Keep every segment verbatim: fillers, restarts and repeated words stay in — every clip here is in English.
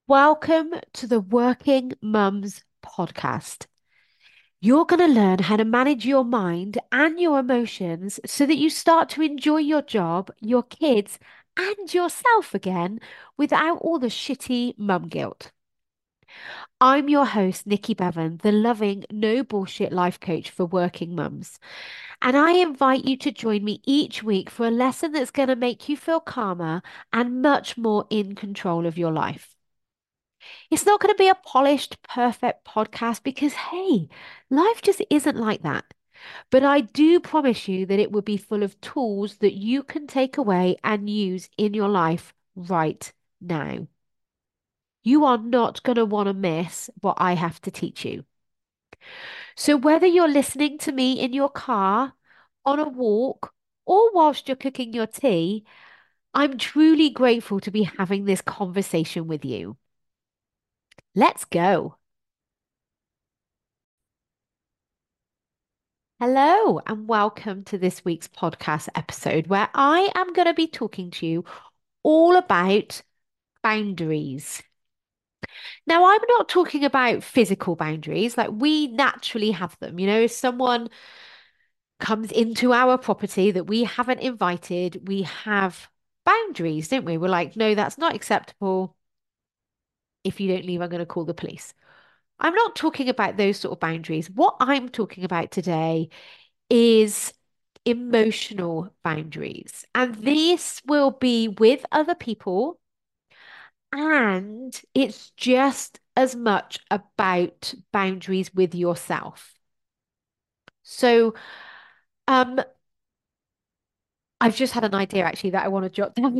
Welcome to the Working Mums podcast. You're going to learn how to manage your mind and your emotions so that you start to enjoy your job, your kids, and yourself again without all the shitty mum guilt. I'm your host, Nikki Bevan, the loving, no bullshit life coach for working mums. And I invite you to join me each week for a lesson that's going to make you feel calmer and much more in control of your life. It's not going to be a polished, perfect podcast because, hey, life just isn't like that. But I do promise you that it will be full of tools that you can take away and use in your life right now. You are not going to want to miss what I have to teach you. So, whether you're listening to me in your car, on a walk, or whilst you're cooking your tea, I'm truly grateful to be having this conversation with you. Let's go. Hello, and welcome to this week's podcast episode where I am going to be talking to you all about boundaries. Now, I'm not talking about physical boundaries, like we naturally have them. You know, if someone comes into our property that we haven't invited, we have boundaries, don't we? We're like, no, that's not acceptable. If you don't leave, I'm going to call the police. I'm not talking about those sort of boundaries. What I'm talking about today is emotional boundaries. And this will be with other people, and it's just as much about boundaries with yourself. So, um, I've just had an idea actually that I want to jot down.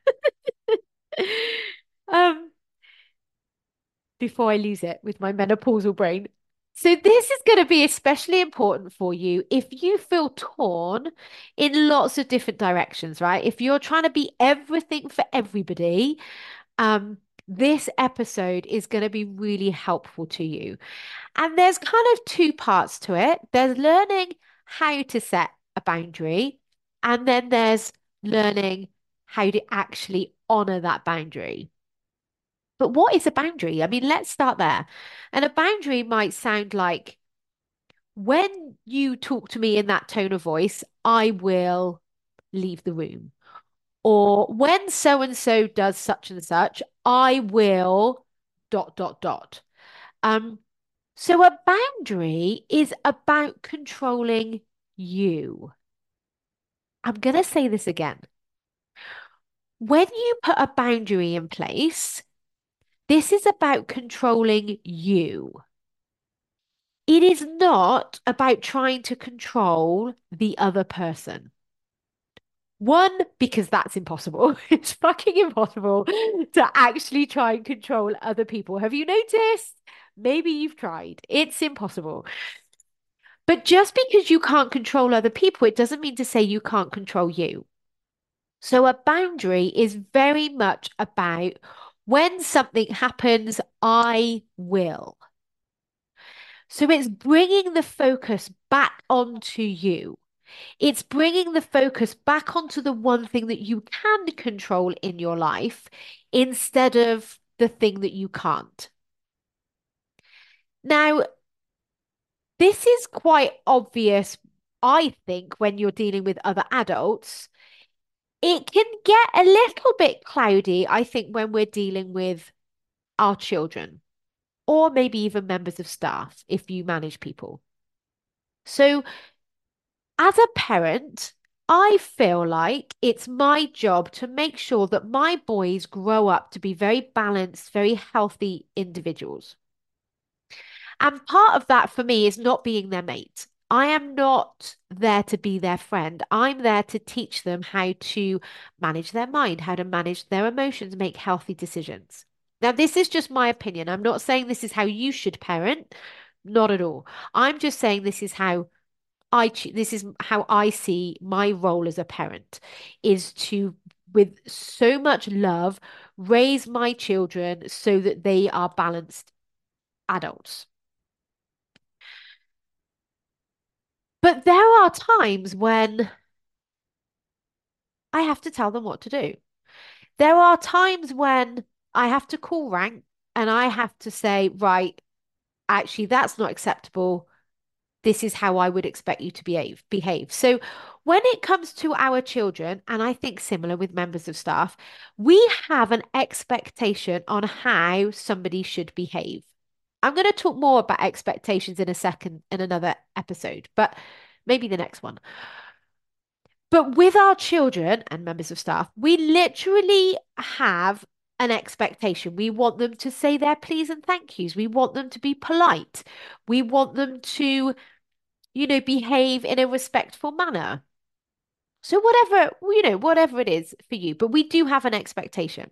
Um, Before I lose it with my menopausal brain. So, this is going to be especially important for you if you feel torn in lots of different directions, right? If you're trying to be everything for everybody, um, this episode is going to be really helpful to you. And there's kind of two parts to it. There's learning how to set a boundary, and then there's learning how to actually honor that boundary. But what is a boundary? I mean, let's start there. And a boundary might sound like when you talk to me in that tone of voice, I will leave the room. Or when so and so does such and such, I will dot, dot, dot. Um, so a boundary is about controlling you. I'm going to say this again. When you put a boundary in place, this is about controlling you. It is not about trying to control the other person. One, because that's impossible. It's fucking impossible to actually try and control other people. Have you noticed? Maybe you've tried. It's impossible. But just because you can't control other people, it doesn't mean to say you can't control you. So a boundary is very much about when something happens, I will. So it's bringing the focus back onto you. It's bringing the focus back onto the one thing that you can control in your life instead of the thing that you can't. Now, this is quite obvious, I think, when you're dealing with other adults. It can get a little bit cloudy, I think, when we're dealing with our children or maybe even members of staff if you manage people. So, as a parent, I feel like it's my job to make sure that my boys grow up to be very balanced, very healthy individuals. And part of that for me is not being their mate. I am not there to be their friend. I'm there to teach them how to manage their mind, how to manage their emotions, make healthy decisions. Now, this is just my opinion. I'm not saying this is how you should parent, not at all. I'm just saying this is how I this is how I see my role as a parent is to, with so much love, raise my children so that they are balanced adults. But there are times when I have to tell them what to do. There are times when I have to call rank. and I have to say, right, actually, that's not acceptable. This is how I would expect you to behave behave. So when it comes to our children, and I think similar with members of staff, we have an expectation on how somebody should behave. I'm going to talk more about expectations in a second in another episode, but maybe the next one. But with our children and members of staff, we literally have an expectation. We want them to say their please and thank yous. We want them to be polite. We want them to, you know, behave in a respectful manner. So whatever, you know, whatever it is for you, but we do have an expectation.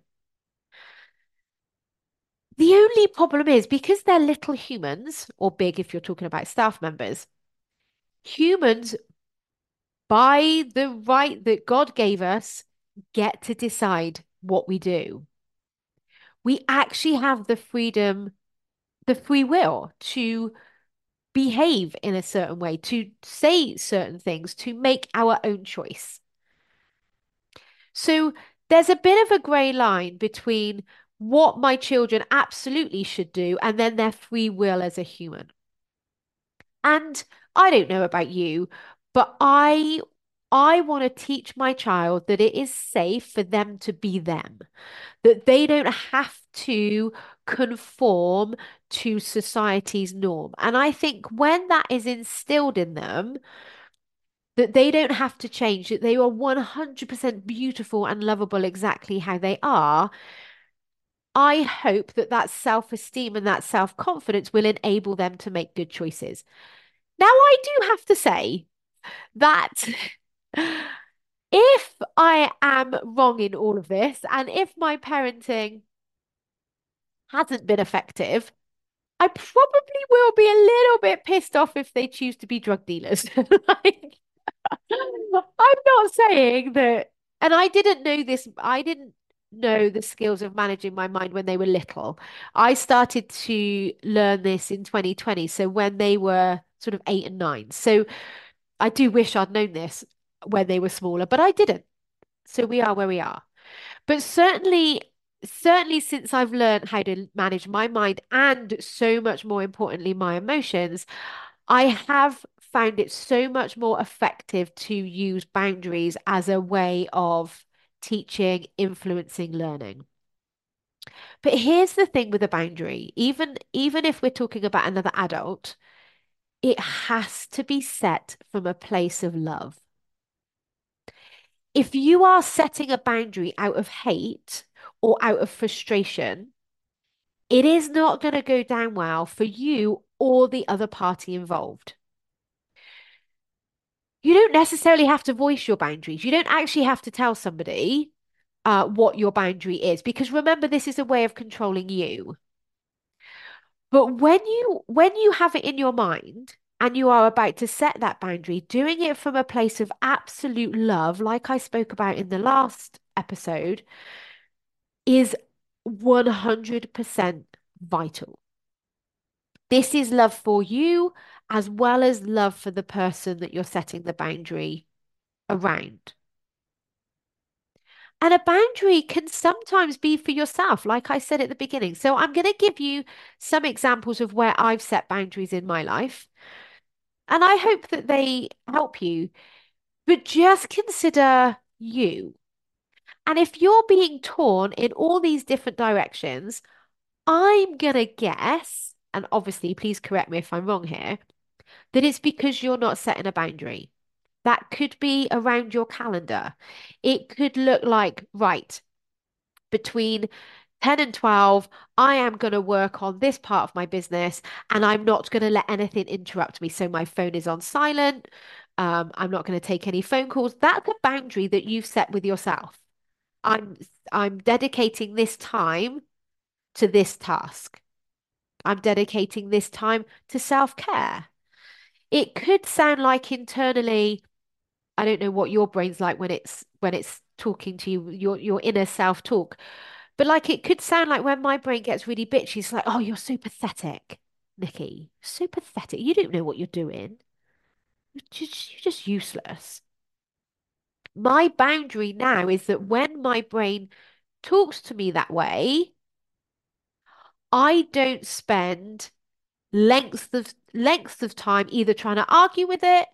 The only problem is because they're little humans, or big if you're talking about staff members, humans, by the right that God gave us, get to decide what we do. We actually have the freedom, the free will to behave in a certain way, to say certain things, to make our own choice. So there's a bit of a grey line between what my children absolutely should do and then their free will as a human. And I don't know about you, but I I want to teach my child that it is safe for them to be them, that they don't have to conform to society's norm. And I think when that is instilled in them, that they don't have to change, that they are one hundred percent beautiful and lovable exactly how they are, I hope that that self-esteem and that self-confidence will enable them to make good choices. Now, I do have to say that if I am wrong in all of this, and if my parenting hasn't been effective, I probably will be a little bit pissed off if they choose to be drug dealers. Like, I'm not saying that, and I didn't know this, I didn't know the skills of managing my mind when they were little. I started to learn this in twenty twenty, so when they were sort of eight and nine. So I do wish I'd known this when they were smaller, but I didn't. So we are where we are. But certainly, certainly since I've learned how to manage my mind and so much more importantly, my emotions, I have found it so much more effective to use boundaries as a way of teaching, influencing learning. But here's the thing with a boundary, even even if we're talking about another adult, it has to be set from a place of love. If you are setting a boundary out of hate or out of frustration, it is not going to go down well for you or the other party involved. You don't necessarily have to voice your boundaries. You don't actually have to tell somebody uh, what your boundary is, because remember, this is a way of controlling you. But when you when you have it in your mind and you are about to set that boundary, doing it from a place of absolute love, like I spoke about in the last episode, is one hundred percent vital. This is love for you as well as love for the person that you're setting the boundary around. And a boundary can sometimes be for yourself, like I said at the beginning. So I'm going to give you some examples of where I've set boundaries in my life. And I hope that they help you. But just consider you. And if you're being torn in all these different directions, I'm going to guess, and obviously, please correct me if I'm wrong here, that it's because you're not setting a boundary. That could be around your calendar. It could look like, right, between ten and twelve, I am going to work on this part of my business and I'm not going to let anything interrupt me. So my phone is on silent. Um, I'm not going to take any phone calls. That's a boundary that you've set with yourself. I'm I'm dedicating this time to this task. I'm dedicating this time to self-care. It could sound like internally, I don't know what your brain's like when it's when it's talking to you, your your inner self-talk. But like it could sound like when my brain gets really bitchy, it's like, oh, you're so pathetic, Nikki. So pathetic. You don't know what you're doing. You're just, you're just useless. My boundary now is that when my brain talks to me that way, I don't spend lengths of lengths of time either trying to argue with it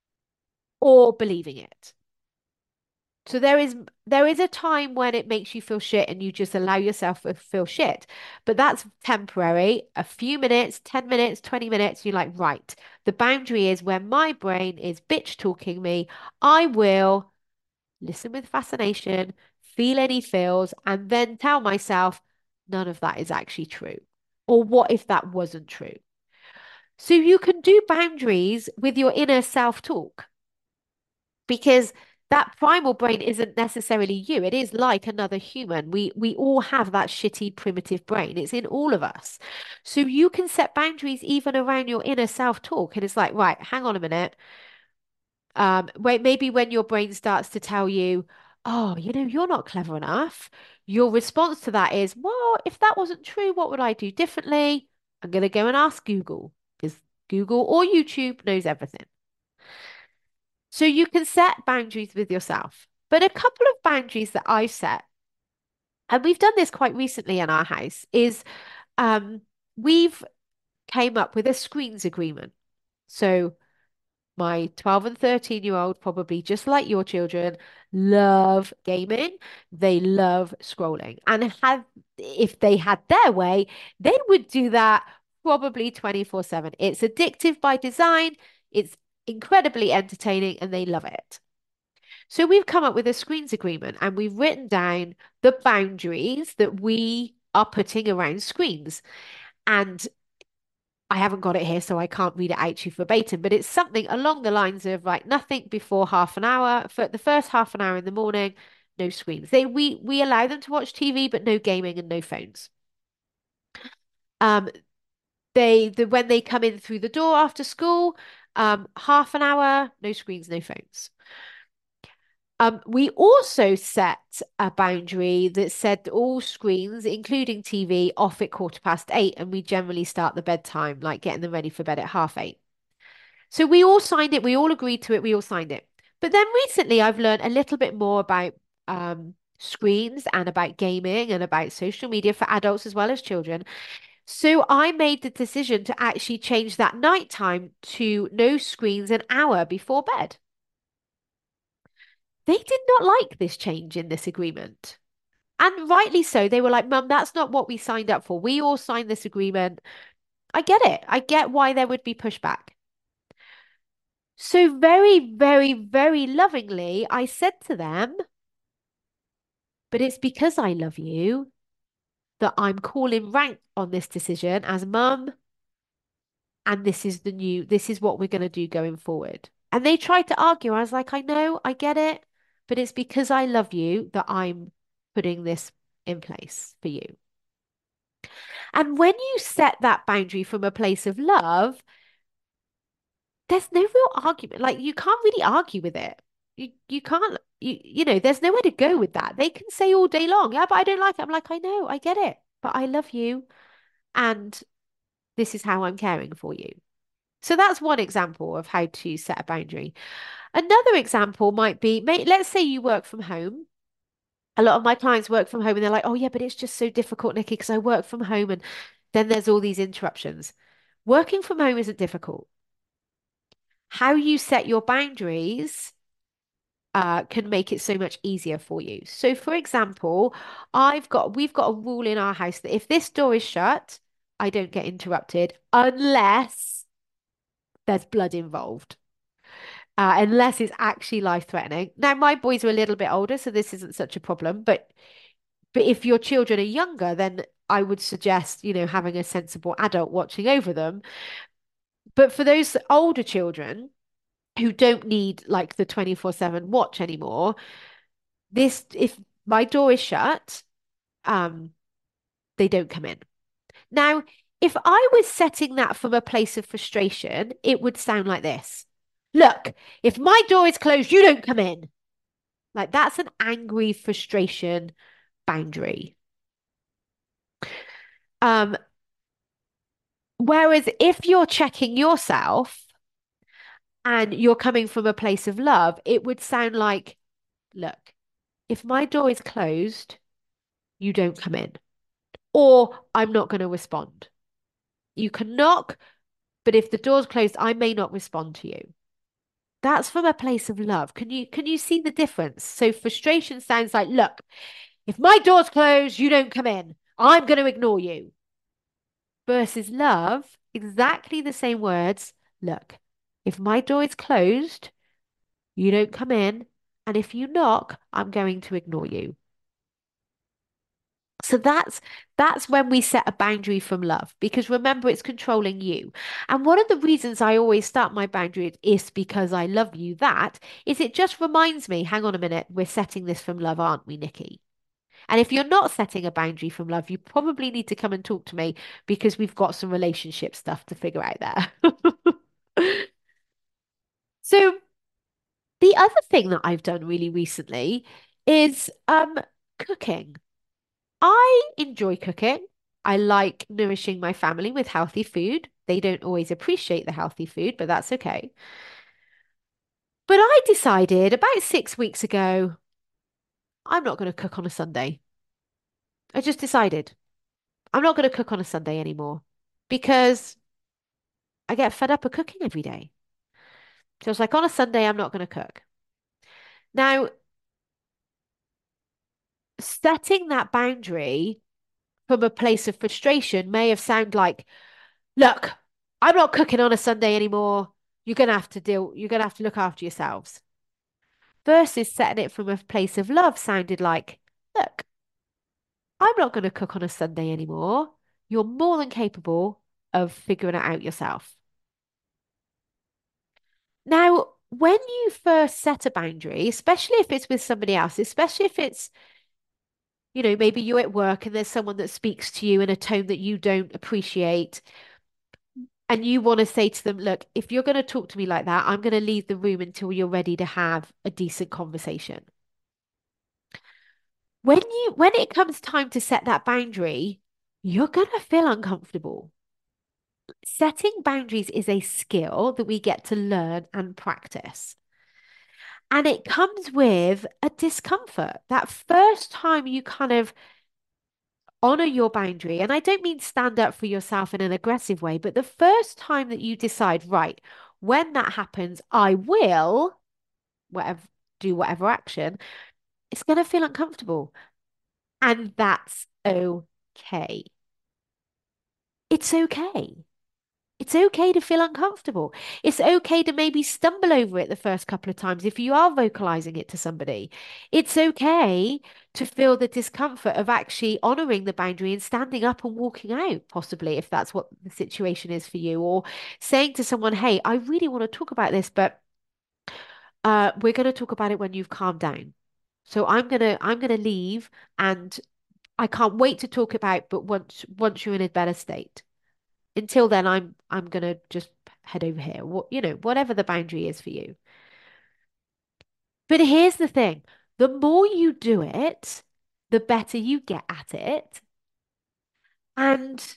or believing it. So there is there is a time when it makes you feel shit and you just allow yourself to feel shit. But that's temporary, a few minutes, ten minutes, twenty minutes, you're like, right. The boundary is when my brain is bitch talking me, I will listen with fascination, feel any feels, and then tell myself none of that is actually true. Or what if that wasn't true? So you can do boundaries with your inner self-talk because that primal brain isn't necessarily you. It is like another human. We we all have that shitty primitive brain. It's in all of us. So you can set boundaries even around your inner self-talk. And it's like, right, hang on a minute. Um, wait, maybe when your brain starts to tell you, oh, you know, you're not clever enough, your response to that is, well, if that wasn't true, what would I do differently? I'm going to go and ask Google because Google or YouTube knows everything. So you can set boundaries with yourself. But a couple of boundaries that I've set, and we've done this quite recently in our house, is um, we've came up with a screens agreement. So my twelve and thirteen year old, probably just like your children, love gaming. They love scrolling. And have if they had their way, they would do that probably twenty-four seven. It's addictive by design, it's incredibly entertaining, and they love it. So we've come up with a screens agreement and we've written down the boundaries that we are putting around screens. And I haven't got it here, so I can't read it out to you verbatim, but it's something along the lines of like nothing before half an hour. For the first half an hour in the morning, no screens. They we we allow them to watch T V, but no gaming and no phones. Um, they the when they come in through the door after school, um, half an hour, no screens, no phones. Um, we also set a boundary that said all screens, including T V, off at quarter past eight, and we generally start the bedtime, like getting them ready for bed at half eight. So we all signed it, we all agreed to it, we all signed it. But then recently I've learned a little bit more about um, screens and about gaming and about social media for adults as well as children. So I made the decision to actually change that nighttime to no screens an hour before bed. They did not like this change in this agreement. And rightly so. They were like, Mum, that's not what we signed up for. We all signed this agreement. I get it. I get why there would be pushback. So, very, very, very lovingly, I said to them, but it's because I love you that I'm calling rank on this decision as mum. And this is the new, this is what we're going to do going forward. And they tried to argue. I was like, I know, I get it, but it's because I love you that I'm putting this in place for you. And when you set that boundary from a place of love, there's no real argument. Like you can't really argue with it. You you can't you you know, there's nowhere to go with that. They can say all day long, yeah, but I don't like it. I'm like, I know, I get it, but I love you, and this is how I'm caring for you. So that's one example of how to set a boundary. Another example might be, may, let's say you work from home. A lot of my clients work from home and they're like, oh yeah, but it's just so difficult, Nikki, because I work from home and then there's all these interruptions. Working from home isn't difficult. How you set your boundaries uh, can make it so much easier for you. So, for example, I've got we've got a rule in our house that if this door is shut, I don't get interrupted unless there's blood involved. Uh, unless it's actually life-threatening. Now, my boys are a little bit older, so this isn't such a problem. But but if your children are younger, then I would suggest, you know, having a sensible adult watching over them. But for those older children who don't need like the twenty-four seven watch anymore, this if my door is shut, um, they don't come in. Now, if I was setting that from a place of frustration, it would sound like this. Look, if my door is closed, you don't come in. Like that's an angry frustration boundary. Um, whereas if you're checking yourself and you're coming from a place of love, it would sound like, look, if my door is closed, you don't come in. or I'm not going to respond. You can knock, but if the door's closed, I may not respond to you. That's from a place of love. Can you can you see the difference? So frustration sounds like, look, if my door's closed, you don't come in. I'm going to ignore you. Versus love, exactly the same words. Look, if my door is closed, you don't come in. And if you knock, I'm going to ignore you. So that's that's when we set a boundary from love because remember it's controlling you. And one of the reasons I always start my boundary is because I love you that is it just reminds me, hang on a minute, we're setting this from love, aren't we, Nikki? And if you're not setting a boundary from love, you probably need to come and talk to me because we've got some relationship stuff to figure out there. So the other thing that I've done really recently is um cooking. I enjoy cooking. I like nourishing my family with healthy food. They don't always appreciate the healthy food, but that's okay. But I decided about six weeks ago, I'm not going to cook on a Sunday. I just decided I'm not going to cook on a Sunday anymore because I get fed up of cooking every day. So I was like, on a Sunday, I'm not going to cook. Now, setting that boundary from a place of frustration may have sounded like, look, I'm not cooking on a Sunday anymore. You're going to have to deal, you're going to have to look after yourselves. Versus setting it from a place of love sounded like, look, I'm not going to cook on a Sunday anymore. You're more than capable of figuring it out yourself. Now, when you first set a boundary, especially if it's with somebody else, especially if it's, you know, maybe you're at work and there's someone that speaks to you in a tone that you don't appreciate, and you want to say to them, look, if you're going to talk to me like that, I'm going to leave the room until you're ready to have a decent conversation. When you when it comes time to set that boundary, you're going to feel uncomfortable. Setting boundaries is a skill that we get to learn and practice. And it comes with a discomfort. That first time you kind of honor your boundary, and I don't mean stand up for yourself in an aggressive way, but the first time that you decide, right, when that happens, I will whatever do whatever action, it's going to feel uncomfortable. And that's okay. It's okay. It's okay to feel uncomfortable. It's okay to maybe stumble over it the first couple of times if you are vocalizing it to somebody. It's okay to feel the discomfort of actually honoring the boundary and standing up and walking out, possibly, if that's what the situation is for you, or saying to someone, hey, I really want to talk about this, but uh, we're going to talk about it when you've calmed down. So I'm gonna I'm gonna leave and I can't wait to talk about, but once once you're in a better state. Until then, I'm I'm gonna just head over here. What you know, whatever the boundary is for you. But here's the thing: the more you do it, the better you get at it, and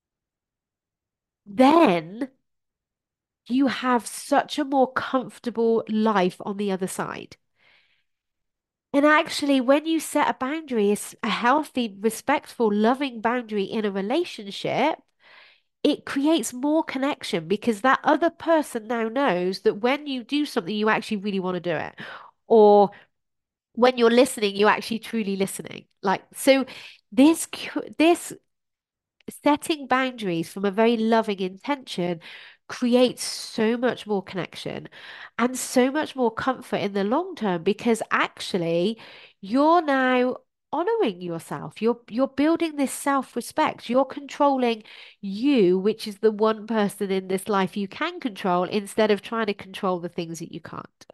then you have such a more comfortable life on the other side. And actually, when you set a boundary, it's a healthy, respectful, loving boundary in a relationship, it creates more connection because that other person now knows that when you do something, you actually really want to do it. Or when you're listening, you're actually truly listening. Like, so this, this setting boundaries from a very loving intention creates so much more connection and so much more comfort in the long term because actually you're now honoring yourself. You're you're building this self-respect. You're controlling you, which is the one person in this life you can control instead of trying to control the things that you can't.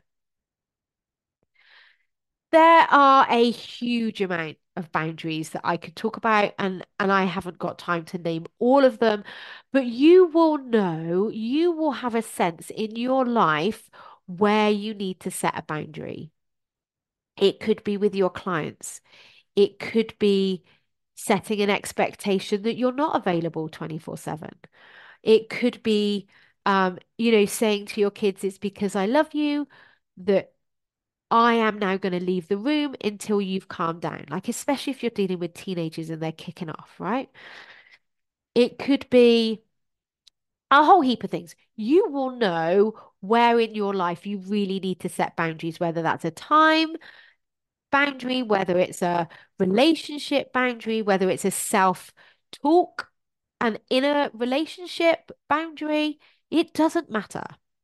There are a huge amount of boundaries that I could talk about, and and I haven't got time to name all of them, but you will know, you will have a sense in your life where you need to set a boundary. It could be with your clients. It could be setting an expectation that you're not available twenty-four seven. It could be um, you know, saying to your kids, it's because I love you that I am now going to leave the room until you've calmed down. Like, especially if you're dealing with teenagers and they're kicking off, right? It could be a whole heap of things. You will know where in your life you really need to set boundaries, whether that's a time boundary, whether it's a relationship boundary, whether it's a self talk, an inner relationship boundary. It doesn't matter.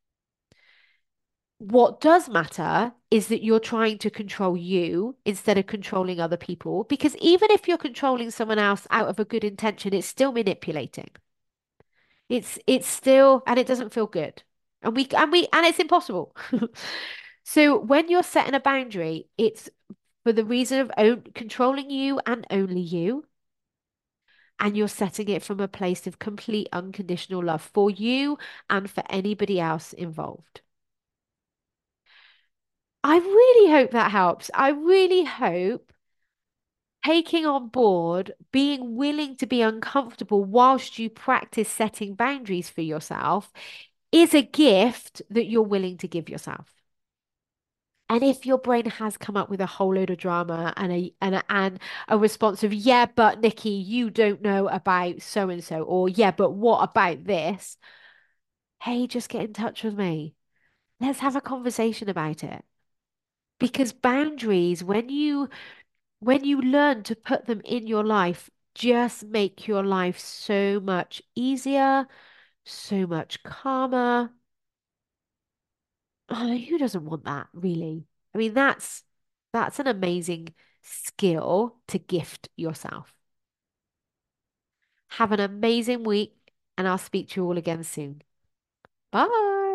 What does matter is that you're trying to control you instead of controlling other people. Because even if you're controlling someone else out of a good intention, it's still manipulating. It's it's still, and it doesn't feel good. And we and we and it's impossible. So when you're setting a boundary, it's for the reason of own, controlling you and only you. And you're setting it from a place of complete unconditional love for you and for anybody else involved. I really hope that helps. I really hope taking on board, being willing to be uncomfortable whilst you practice setting boundaries for yourself is a gift that you're willing to give yourself. And if your brain has come up with a whole load of drama and a and a, and a response of, yeah, but Nikki, you don't know about so and so, or yeah, but what about this? Hey, just get in touch with me. Let's have a conversation about it. Because boundaries, when you when you learn to put them in your life, just make your life so much easier, so much calmer. Oh, who doesn't want that, really? I mean, that's that's an amazing skill to gift yourself. Have an amazing week, and I'll speak to you all again soon. Bye.